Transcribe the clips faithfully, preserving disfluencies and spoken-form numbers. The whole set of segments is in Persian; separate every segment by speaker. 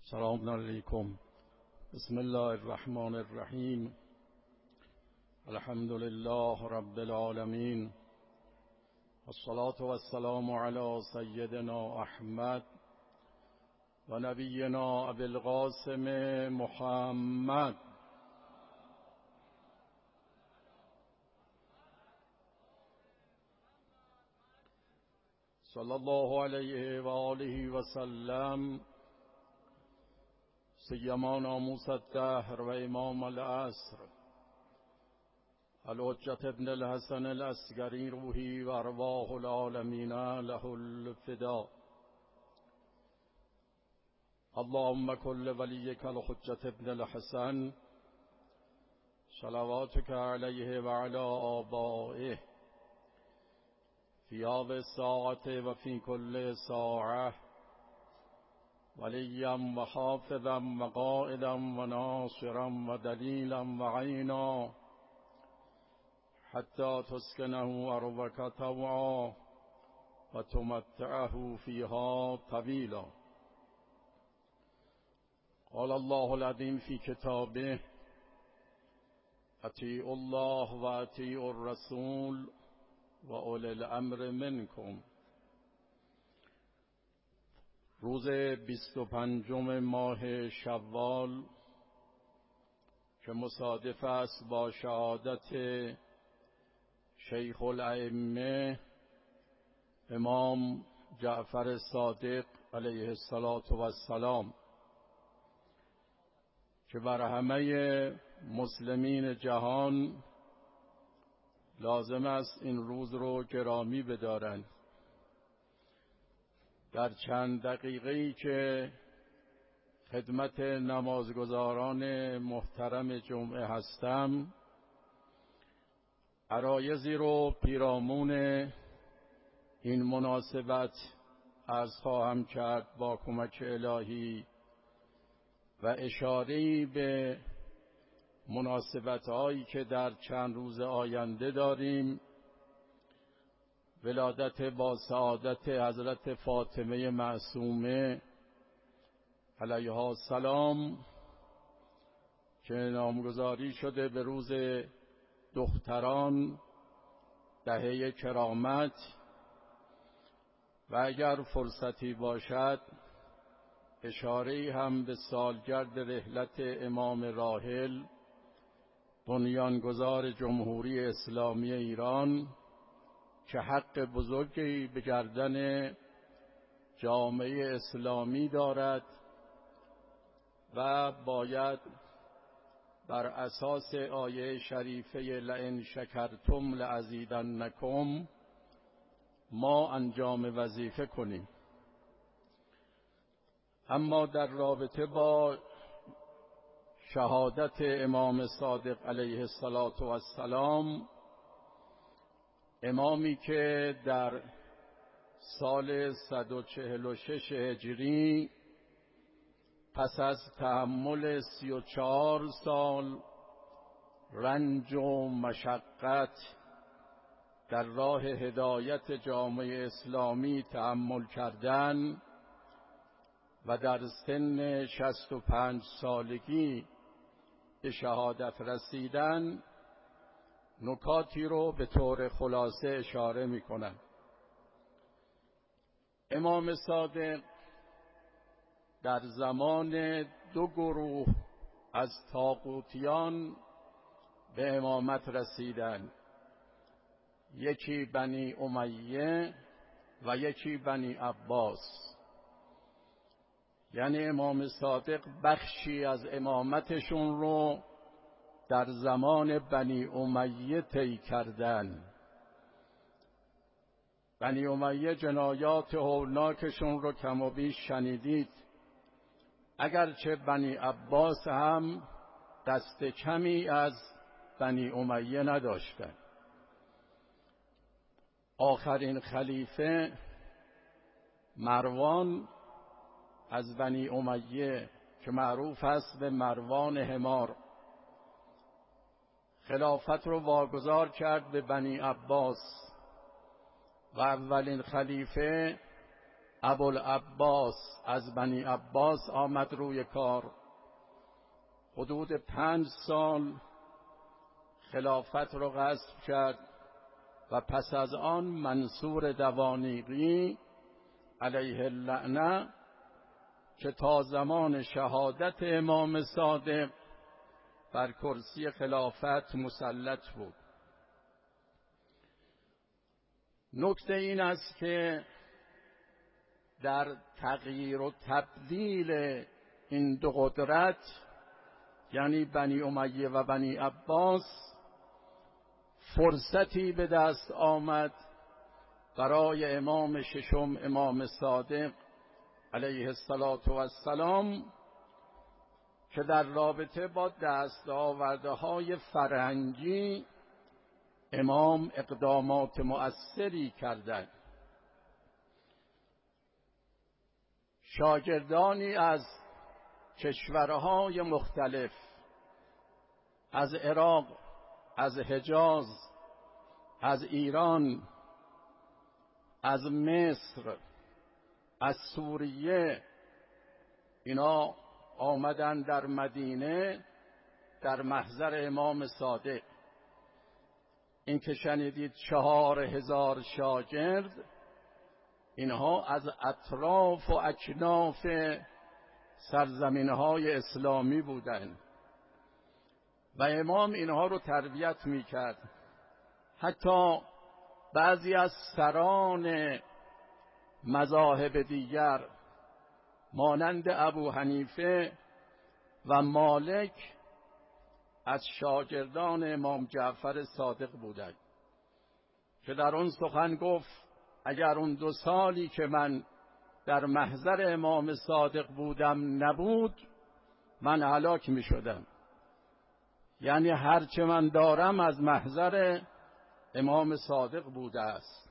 Speaker 1: سلام علیکم. بسم الله الرحمن الرحیم. الحمد لله رب العالمین. الصلاة والسلام علی سیدنا احمد و نبینا ابی القاسم محمد. صلی الله علیه و آله و سلم. سیما ناموس الدهر و امام العصر الحجة ابن الحسن العسکری روحی و ارواح العالمین له الفدا. اللهم كل وليك الحجة ابن الحسن صلواتك عليه وعلى آبائه في هذه الساعة وفي كل ساعة وليا وحافظا وقائدا وناصرا ودليلا وعينا حتى تسكنه أرضك طوعا وتمتعه فيها طويلا. قال الله العظيم في كتابه: أطيعوا الله وأطيعوا الرسول وأولي الأمر منكم. روز بیست و پنجم ماه شوال که مصادف است با شهادت شیخ الائمه امام جعفر صادق علیه السلام که بر همه مسلمین جهان لازم است این روز رو گرامی بدارند. در چند دقیقه‌ای که خدمت نمازگزاران محترم جمعه هستم، عرایضی رو پیرامون این مناسبت عرض خواهم کرد با کمک الهی و اشاره‌ای به مناسبت‌هایی که در چند روز آینده داریم. ولادت با سعادت حضرت فاطمه معصومه علیها السلام که نامگذاری شده به روز دختران دهه کرامت، و اگر فرصتی باشد اشاره‌ای هم به سالگرد رحلت امام راحل بنیانگذار جمهوری اسلامی ایران که حق بزرگی به گردن جامعه اسلامی دارد و باید بر اساس آیه شریفه لئن شکرتم لازیدنکم ما انجام وظیفه کنیم. اما در رابطه با شهادت امام صادق علیه السلام، امامی که در سال صد و چهل و شش هجری پس از تحمل سی و چهار سال رنج و مشقت در راه هدایت جامعه اسلامی تحمل کردن و در سن شصت و پنج سالگی به شهادت رسیدن، نکاتی رو به طور خلاصه اشاره می کنم. امام صادق در زمان دو گروه از طاغوتیان به امامت رسیدند، یکی بنی امیه و یکی بنی عباس. یعنی امام صادق بخشی از امامتشون رو در زمان بنی امیه طی کردن. بنی امیه جنایات هولناکشون رو کم و بیش شنیدید، اگرچه بنی عباس هم دست کمی از بنی امیه نداشتند. آخرین خلیفه مروان از بنی امیه که معروف است به مروان حمار، خلافت رو واگذار کرد به بنی عباس و اولین خلیفه ابوالعباس از بنی عباس آمد روی کار. حدود پنج سال خلافت رو غصب کرد و پس از آن منصور دوانیقی علیه اللعنه که تا زمان شهادت امام صادق بر کرسی خلافت مسلط بود. نکته این است که در تغییر و تبدیل این دو قدرت، یعنی بنی امیه و بنی عباس، فرصتی به دست آمد برای امام ششم، امام صادق علیه السلام، که در رابطه با دستاوردهای فرهنگی امام اقدامات مؤثری کردند. شاگردانی از کشورهای مختلف، از عراق، از حجاز، از ایران، از مصر، از سوریه، اینا آمدن در مدینه در محضر امام صادق. این که شنیدید چهار هزار شاگرد، اینها از اطراف و اکناف سرزمینهای اسلامی بودند و امام اینها رو تربیت میکرد. حتی بعضی از سران مذاهب دیگر مانند ابو حنیفه و مالک از شاگردان امام جعفر صادق بودند که در اون سخن گفت اگر اون دو سالی که من در محضر امام صادق بودم نبود، من هلاک می شدم. یعنی هرچه من دارم از محضر امام صادق بوده است.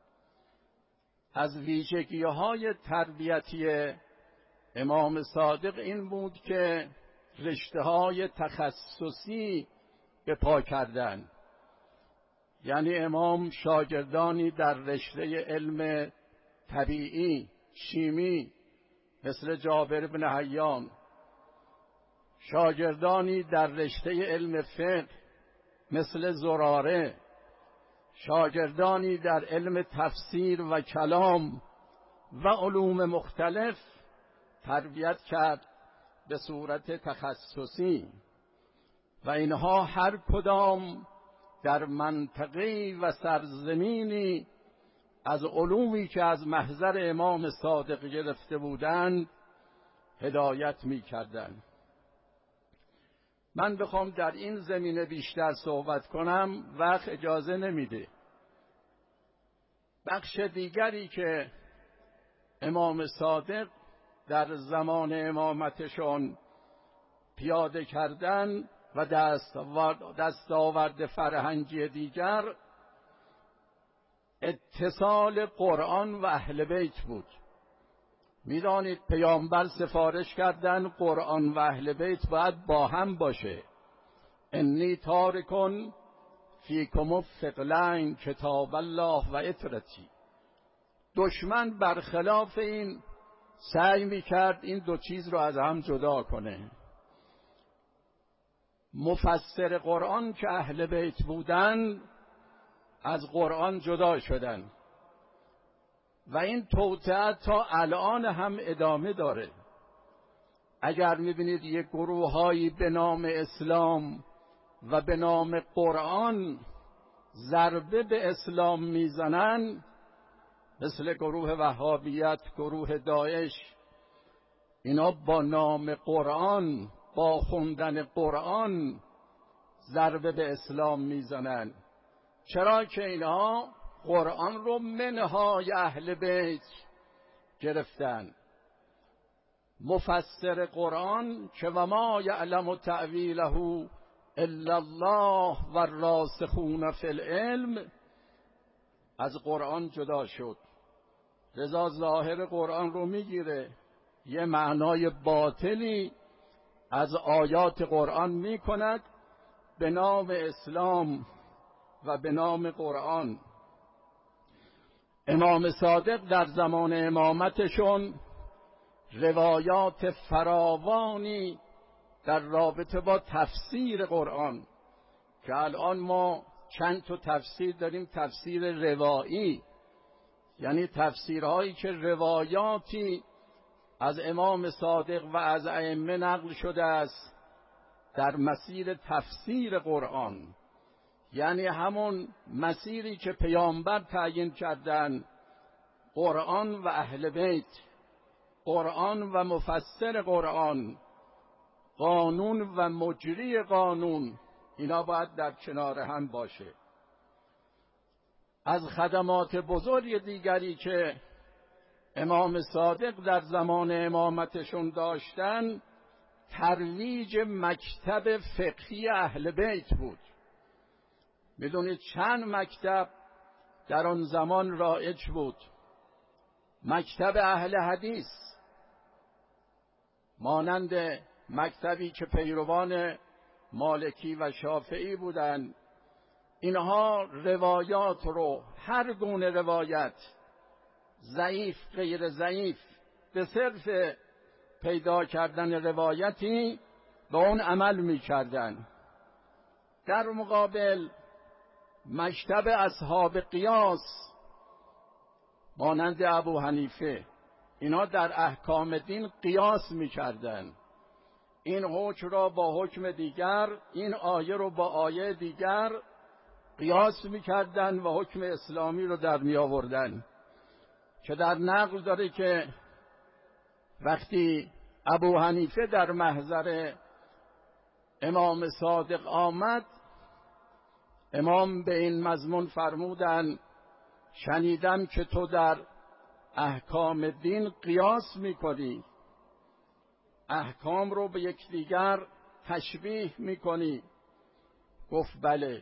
Speaker 1: از ویژگی‌های تربیتی امام صادق این بود که رشته‌های تخصصی به پا کردند. یعنی امام شاگردانی در رشته علم طبیعی، شیمی، مثل جابر بن حیان، شاگردانی در رشته علم فقه مثل زراره، شاگردانی در علم تفسیر و کلام و علوم مختلف تربیت کرد به صورت تخصصی و اینها هر کدام در منطقه‌ای و سرزمینی از علومی که از محضر امام صادق گرفته بودند هدایت می‌کردند. من بخوام در این زمینه بیشتر صحبت کنم وقت اجازه نمیده. بخش دیگری که امام صادق در زمان امامتشون پیاده کردن و دستاورد فرهنگی دیگر اتصال قرآن و اهل بیت بود. میدانید پیامبر سفارش کردن قرآن و اهل بیت باید با هم باشه. انی تارکن فیکم الثقلین کتاب الله و اطرتی. دشمن برخلاف این سعی میکرد این دو چیز رو از هم جدا کنه. مفسر قرآن که اهل بیت بودن از قرآن جدا شدن و این توطئه تا الان هم ادامه داره. اگر میبینید یک گروه‌هایی به نام اسلام و به نام قرآن ضربه به اسلام میزنن، مثل گروه وهابیت، گروه داعش، اینا با نام قرآن، با خوندن قرآن ضربه به اسلام میزنن. چرا که اینا قرآن رو منهای اهل بیت گرفتن. مفسر قرآن که و ما یعلم تأویله الا الله و الراسخون فی العلم از قرآن جدا شد. لذا ظاهر قرآن رو میگیره، یه معنای باطلی از آیات قرآن میکند به نام اسلام و به نام قرآن. امام صادق در زمان امامتشون روایات فراوانی در رابطه با تفسیر قرآن، که الان ما چند تا تفسیر داریم، تفسیر روایی، یعنی تفسیرهایی که روایاتی از امام صادق و از ائمه نقل شده است در مسیر تفسیر قرآن، یعنی همون مسیری که پیامبر تعیین کردن، قرآن و اهل بیت، قرآن و مفسر قرآن، قانون و مجری قانون، اینا باید در کنار هم باشه. از خدمات بزرگ دیگری که امام صادق در زمان امامتشون داشتن، ترویج مکتب فقهی اهل بیت بود. میدونید چند مکتب در آن زمان رایج بود. مکتب اهل حدیث، مانند مکتبی که پیروان مالکی و شافعی بودند، اینها روایات رو، هر گونه روایت، ضعیف غیر ضعیف، به صرف پیدا کردن روایتی به اون عمل می کردن. در مقابل مکتب اصحاب قیاس مانند ابو حنیفه، اینا در احکام دین قیاس می کردن. این حکم را با حکم دیگر، این آیه رو با آیه دیگر قیاس می کردن و حکم اسلامی رو در می آوردن، که در نقل داره که وقتی ابو حنیفه در محضر امام صادق آمد، امام به این مضمون فرمودن شنیدم که تو در احکام دین قیاس میکنی، احکام رو به یکدیگر تشبیه میکنی. گفت بله.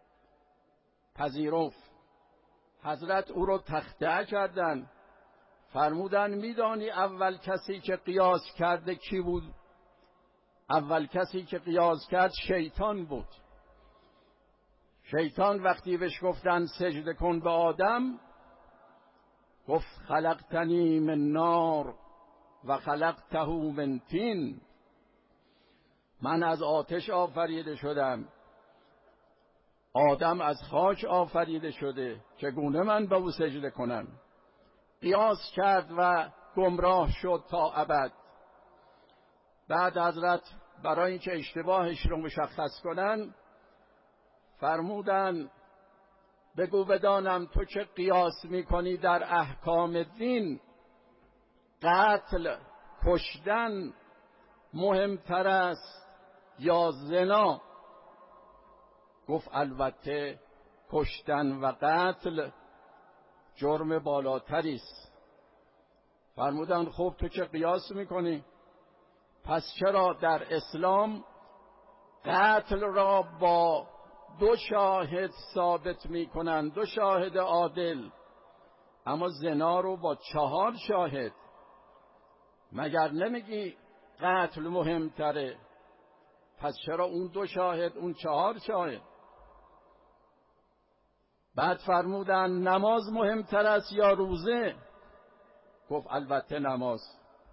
Speaker 1: پذیرفت. حضرت او رو تخطئه کردن، فرمودن میدانی اول کسی که قیاس کرده کی بود؟ اول کسی که قیاس کرد شیطان بود. شیطان وقتی بهش گفتن سجده کن به آدم، گفت خلقتنی من نار و خلقته من طین، من از آتش آفریده شدم، آدم از خاک آفریده شده، چگونه من به او سجده کنم؟ قیاس کرد و گمراه شد تا ابد. بعد حضرت برای اینکه اشتباهش رو مشخص کنن فرمودن بگو بدانم تو که قیاس میکنی در احکام دین، قتل، کشتن مهمتر است یا زنا؟ گفت البته کشتن و قتل جرم بالاتری است. فرمودن خب تو که قیاس میکنی، پس چرا در اسلام قتل را با دو شاهد ثابت میکنن، دو شاهد عادل، اما زنا رو با چهار شاهد؟ مگر نمیگی قتل مهمتره؟ پس چرا اون دو شاهد، اون چهار شاهد؟ بعد فرمودن نماز مهمتر است یا روزه؟ گفت البته نماز.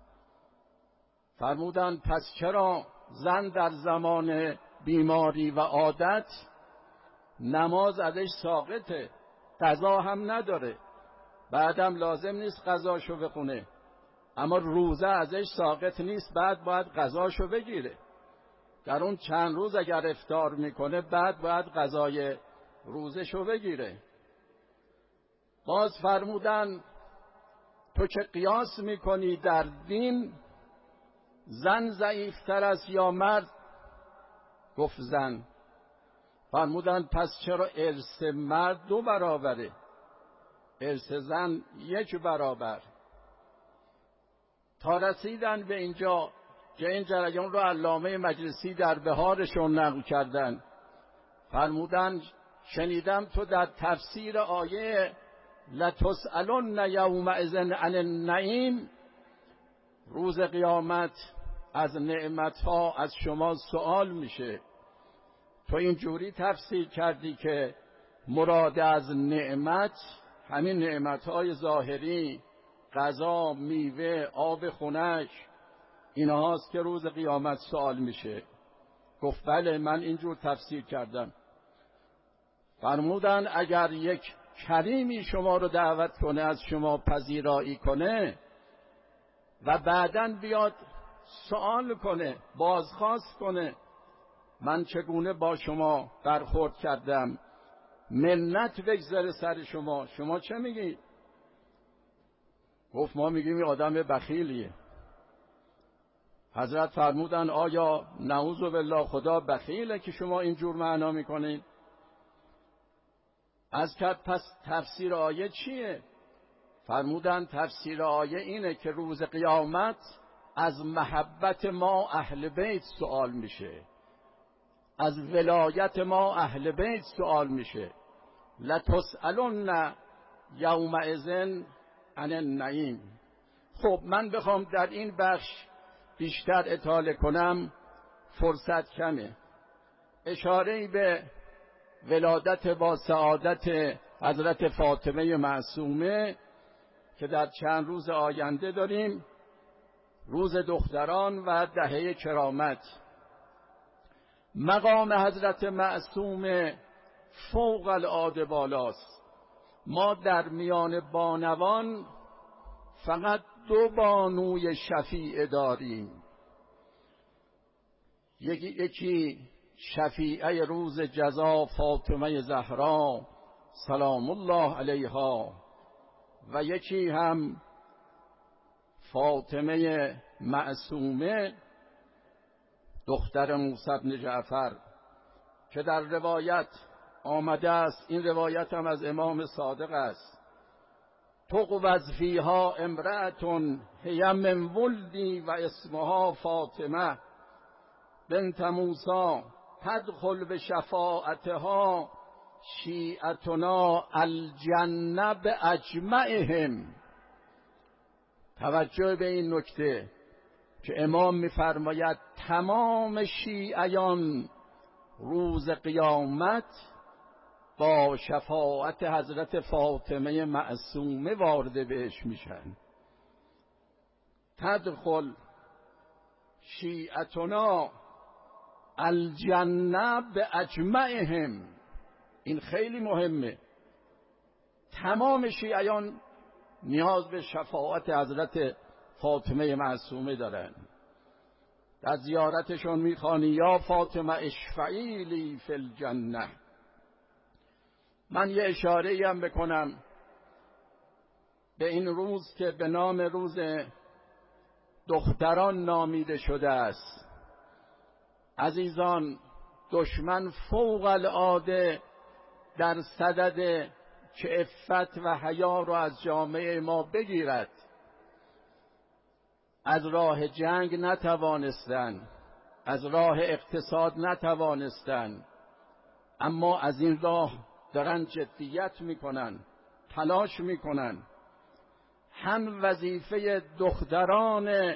Speaker 1: فرمودن پس چرا زن در زمان بیماری و عادت نماز ازش ساقطه، قضا هم نداره، بعدم لازم نیست قضاشو بخونه، اما روزه ازش ساقط نیست، بعد باید قضاشو بگیره. در اون چند روز اگر افطار میکنه بعد باید قضای روزشو بگیره. باز فرمودن تو که قیاس میکنی در دین، زن ضعیفتر است یا مرد؟ گفت زن. فرمودن پس چرا ارث مرد دو برابره، ارث زن یک برابر؟ تا رسیدن به اینجا که این جریان رو علامه مجلسی در بهارشون نقل کردن. فرمودن شنیدم تو در تفسیر آیه لتسألن یومئذ عن النعیم، روز قیامت از نعمتها از شما سوال میشه. تو اینجوری تفسیر کردی که مراد از نعمت همین نعمتهای ظاهری، غذا، میوه، آب خنک، اینهاست که روز قیامت سوال میشه. گفت بله من اینجور تفسیر کردم. فرمودن اگر یک کریمی شما رو دعوت کنه، از شما پذیرایی کنه و بعداً بیاد سوال کنه، بازخواست کنه من چگونه با شما برخورد کردم، منت بگذره سر شما، شما چه میگید؟ گفت ما میگیم این آدم بخیلیه. حضرت فرمودن آیا نعوذ بالله خدا بخیله که شما اینجور معنا میکنید؟ از کرد پس تفسیر آیه چیه؟ فرمودن تفسیر آیه اینه که روز قیامت از محبت ما اهل بیت سوال میشه، از ولایت ما اهل بیت سوال میشه. لتسألن یومئذ عن النعیم. خب من بخوام در این بخش بیشتر اطاله کنم فرصت کمه. اشاره‌ای به ولادت با سعادت حضرت فاطمه معصومه که در چند روز آینده داریم، روز دختران و دهه کرامت. مقام حضرت معصومه فوق العاده بالاست. ما در میان بانوان فقط دو بانوی شفیع داریم، یکی یکی شفیعه روز جزا فاطمه زهرا سلام الله علیها و یکی هم فاطمه معصومه دختر موسی بن جعفر که در روایت آمده است، این روایت هم از امام صادق است، تقوض فیها امرأة هی من ولدی و اسمها فاطمه بنت موسی تدخل به شفاعتها شیعتنا الجنه باجمعهم. توجه به این نکته که امام می‌فرماید تمام شیعیان روز قیامت با شفاعت حضرت فاطمه معصومه وارد بهش میشن. تدخل شیعتنا الجنه باجمعهم. این خیلی مهمه. تمام شیعیان نیاز به شفاعت حضرت فاطمه معصومه دارن. در زیارتشون میخوانی یا فاطمه اشفعی لی فی الجنه. من یه اشاره‌ای هم بکنم به این روز که به نام روز دختران نامیده شده است. عزیزان، دشمن فوق العاده در صدد که عفت و حیا رو از جامعه ما بگیرد. از راه جنگ نتوانستند، از راه اقتصاد نتوانستند، اما از این راه دارن جدیت میکنن، تلاش میکنن. هم وظیفه دختران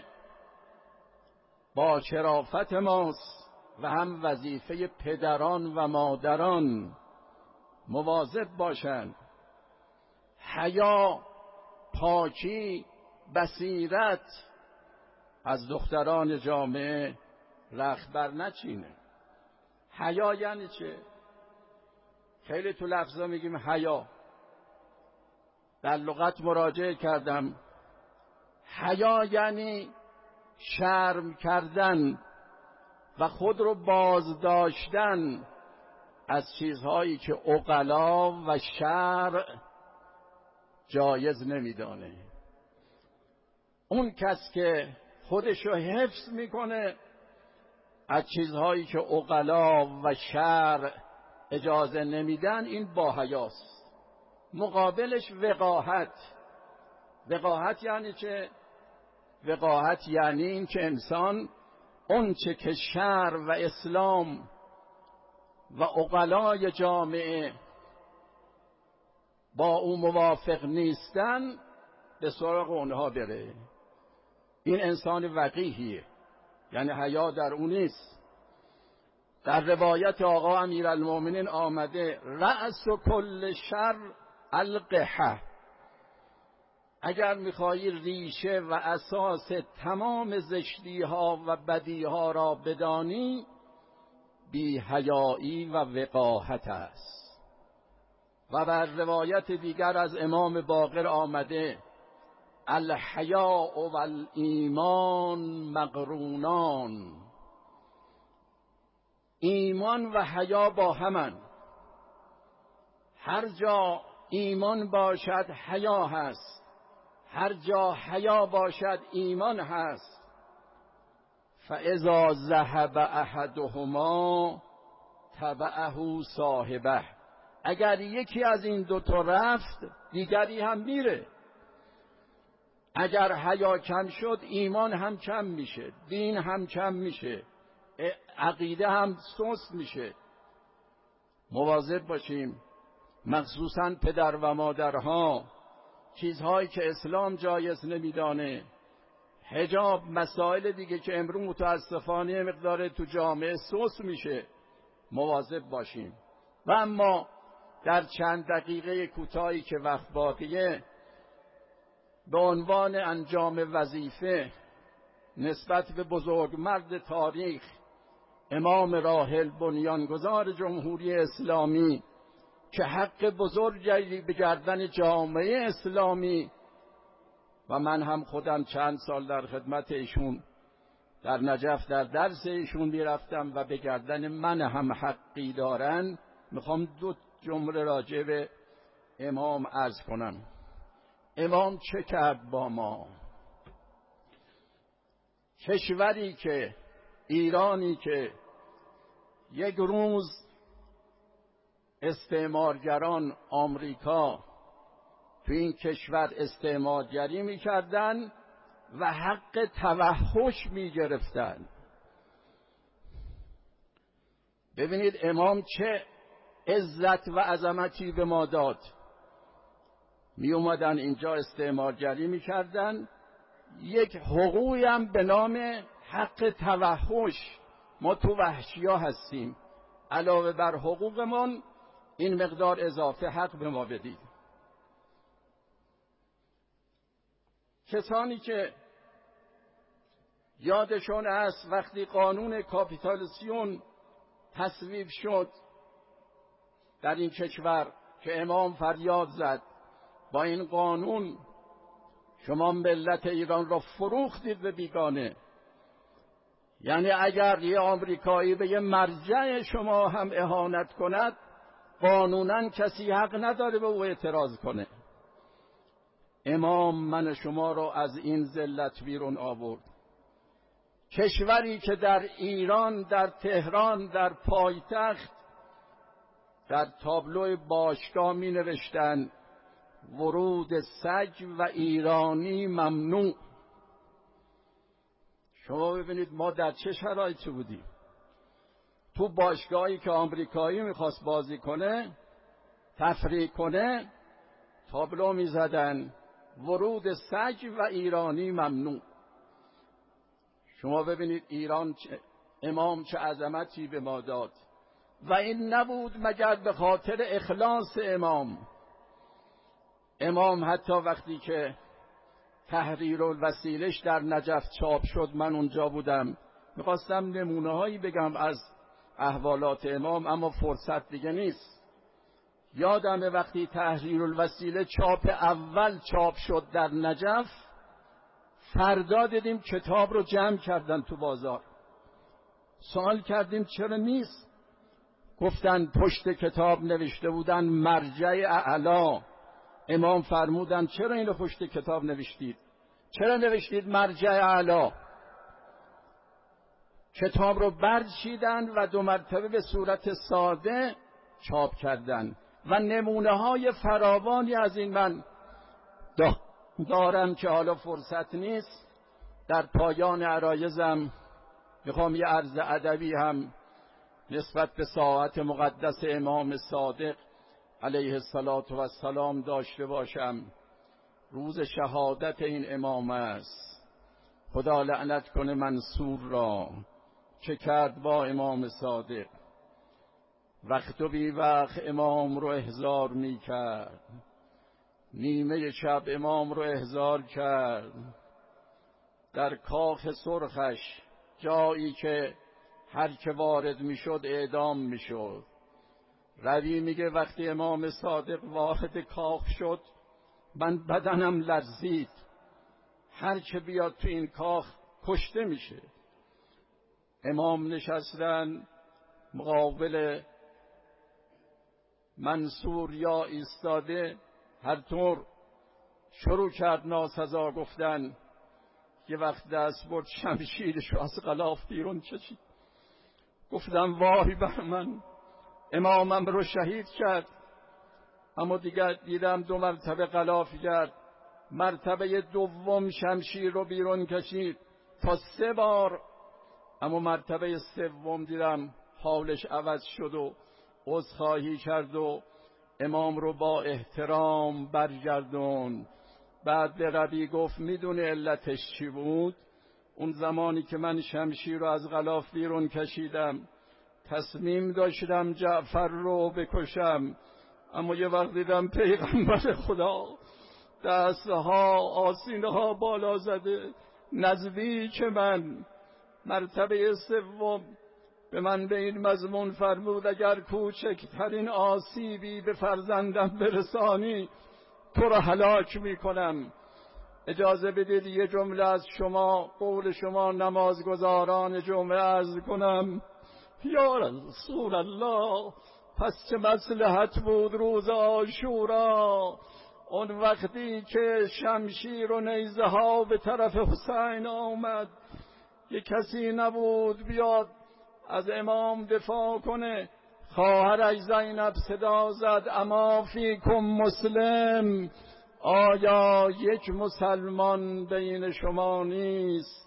Speaker 1: با شرافت ماست و هم وظیفه پدران و مادران مواظب باشند. حیا، پاکی، بصیرت از دختران جامعه رخت بر نچینه. حیا یعنی چه؟ خیلی تو لفظا میگیم حیا. در لغت مراجعه کردم. حیا یعنی شرم کردن و خود رو بازداشتن از چیزهایی که عقلا و شرع جایز نمیدانه. اون کس که خودش رو حفظ میکنه از چیزهایی که عقلا و شرع اجازه نمیدن، این با حیاست. مقابلش وقاحت. وقاحت یعنی چه؟ وقاحت یعنی این که انسان اون چه که شرع و اسلام و عقلای جامعه با او موافق نیستن به سراغ اونها بره. این انسان وقیحیه، یعنی حیا در اون نیست. در روایت آقا امیرالمومنین آمده رأس کل شر القحه. اگر میخواهی ریشه و اساس تمام زشتی ها و بدی ها را بدانی، بی حیایی و وقاحت است. و بر روایت دیگر از امام باقر آمده: الحیاء و الایمان مقرونان. ایمان و حیا با همن. هر جا ایمان باشد حیا هست، هر جا حیا باشد ایمان هست. فاذا ذهب احدهما تبعه صاحبه. اگر یکی از این دوتا رفت دیگری هم میره. اگر حیا کم شد ایمان هم کم میشه، دین هم کم میشه، عقیده هم سست میشه. مواظب باشیم، مخصوصاً پدر و مادرها، چیزهایی که اسلام جایز نمیدانه، حجاب، مسائل دیگه که امروز متاسفانه مقدار تو جامعه سست میشه، مواظب باشیم. و اما در چند دقیقه کوتاهی که وقت باقیه، به عنوان انجام وظیفه نسبت به بزرگمرد تاریخ، امام راحل بنیانگذار جمهوری اسلامی، که حق بزرگی به گردن جامعه اسلامی، و من هم خودم چند سال در خدمت ایشون در نجف در درس ایشون میرفتم و به گردن من هم حقی دارن، میخوام دو جمله راجع به امام عرض کنم. امام چه کرد با ما؟ کشوری که، ایرانی که یک روز استعمارگران آمریکا تو این کشور استعمارگری میکردن و حق توحش میگرفتن. ببینید امام چه عزت و عظمتی به ما داد. می اومدن اینجا استعمارگری میکردن، یک حقوقی هم به نام حق توحش، ما تو وحشیا هستیم، علاوه بر حقوقمون این مقدار اضافه حق به ما بدید. کسانی که یادشون است وقتی قانون کاپیتاسیون تصویب شد در این کشور، که امام فریاد زد با این قانون شما ملت ایران را فروختید به بیگانه. یعنی اگر یه آمریکایی به یه مرجع شما هم اهانت کند، قانونا کسی حق نداره به او اعتراض کنه. امام من شما را از این ذلت بیرون آورد. کشوری که در ایران، در تهران، در پایتخت، در تابلو باشگاه می نوشتن ورود سگ و ایرانی ممنوع. شما ببینید ما در چه شرایطی بودیم. تو باشگاهی که آمریکایی میخواست بازی کنه، تفریح کنه، تابلو میزدن ورود سگ و ایرانی ممنوع. شما ببینید ایران چه، امام چه عظمتی به ما داد. و این نبود مگر به خاطر اخلاص امام. امام حتی وقتی که تحریرالوسیله‌اش در نجف چاپ شد، من اونجا بودم، میخواستم نمونه هایی بگم از احوالات امام، اما فرصت دیگه نیست. یادمه وقتی تحریرالوسیله چاپ اول چاپ شد در نجف، فردا دیدیم کتاب رو جمع کردن تو بازار. سوال کردیم چرا نیست؟ گفتن پشت کتاب نوشته بودن مرجع اعلی. امام فرمودن چرا اینو پشت کتاب نوشتید؟ چرا نوشتید مرجع اعلی؟ کتاب رو برچیدن و دو مرتبه به صورت ساده چاپ کردن و نمونه های فراوانی از این من دارم که حالا فرصت نیست. در پایان عرایزم میخوام یه عرض ادبی هم نسبت به ساعت مقدس امام صادق علیه السلام داشته باشم. روز شهادت این امام است. خدا لعنت کنه منصور را چه کرد با امام صادق. وقت و بی وقت امام رو احضار می کرد، نیمه شب امام رو احضار کرد در کاخ سرخش، جایی که هر که وارد میشد اعدام میشد. روی میگه وقتی امام صادق وارد کاخ شد من بدنم لرزید، هر که بیاد تو این کاخ کشته میشه. امام نشستن مقابل منصور یا ایستاده، هر طور شروع کرد ناسزا گفتن. یه وقت دست برد شمشیرش رو از غلاف بیرون کشید. گفتم وای بر من، امامم رو شهید کرد. اما دیگر دیدم دو مرتبه غلاف کرد، مرتبه دوم شمشیر رو بیرون کشید تا سه بار. اما مرتبه سوم دیدم حالش عوض شد و عذرخواهی کرد و امام رو با احترام برگردون. بعد به ربی گفت میدونه علتش چی بود؟ اون زمانی که من شمشیر رو از غلاف بیرون کشیدم تصمیم داشتم جعفر رو بکشم، اما یه وقت دیدم پیغمبر خدا دستها آستینها بالا زده نزدیک من. مرتبه سوم به من به این مضمون فرمود اگر کوچکترین آسیبی به فرزندم برسانی تو را هلاک میکنم. اجازه بدید یه جمله از شما، قول شما نمازگزاران جمعه عرض کنم. یا رسول الله، پس چه مصلحت بود روز عاشورا، اون وقتی که شمشیر و نیزه ها به طرف حسین آمد، یه کسی نبود بیاد از امام دفاع کنه. خواهرش زینب صدا زد اما فیکم مسلم، آیا یک مسلمان بین شما نیست؟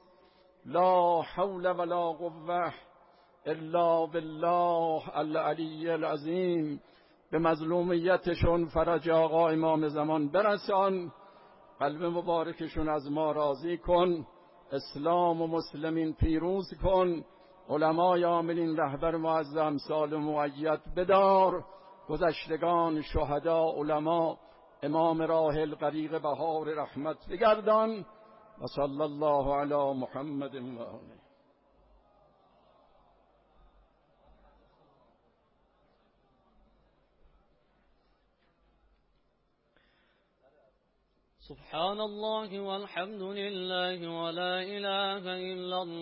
Speaker 1: لا حول ولا قوة الا بالله العلی العظیم. به مظلومیتشون فرج آقا امام زمان برسان، قلب مبارکشون از ما راضی کن، اسلام و مسلمین پیروز کن، علمای عاملین رهبر معظم سال مؤید بدار، گذشتگان شهدا علما امام راحل غریق بهار رحمت بگردان. و صلی الله علی محمد و آله.
Speaker 2: سبحان الله والحمد لله ولا إله إلا الله.